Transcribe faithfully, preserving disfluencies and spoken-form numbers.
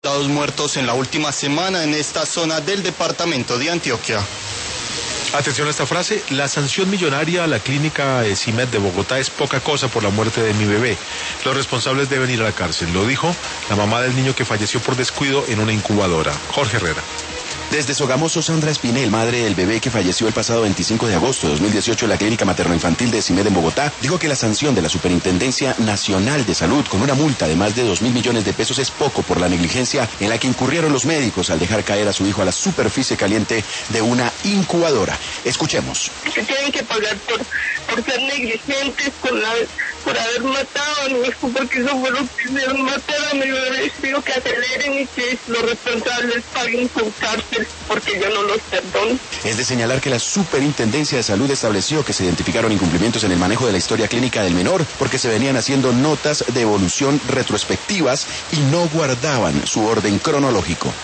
Dos muertos en la última semana en esta zona del departamento de Antioquia. Atención a esta frase: la sanción millonaria a la clínica CIMED de Bogotá es poca cosa por la muerte de mi bebé. Los responsables deben ir a la cárcel, lo dijo la mamá del niño que falleció por descuido en una incubadora. Jorge Herrera. Desde Sogamoso, Sandra Espinel, madre del bebé que falleció el pasado veinticinco de agosto de dos mil dieciocho en la clínica materno-infantil de CIMED en Bogotá, dijo que la sanción de la Superintendencia Nacional de Salud con una multa de más de dos mil millones de pesos es poco por la negligencia en la que incurrieron los médicos al dejar caer a su hijo a la superficie caliente de una incubadora. Escuchemos. Se tienen que pagar por, por ser negligentes, con la, por haber matado a mi hijo, porque eso fue lo que hicieron, matar a mi bebé. Digo que aceleren y que los responsables paguen su cárcel, porque yo no los perdono. Es de señalar que la Superintendencia de Salud estableció que se identificaron incumplimientos en el manejo de la historia clínica del menor, porque se venían haciendo notas de evolución retrospectivas y no guardaban su orden cronológico.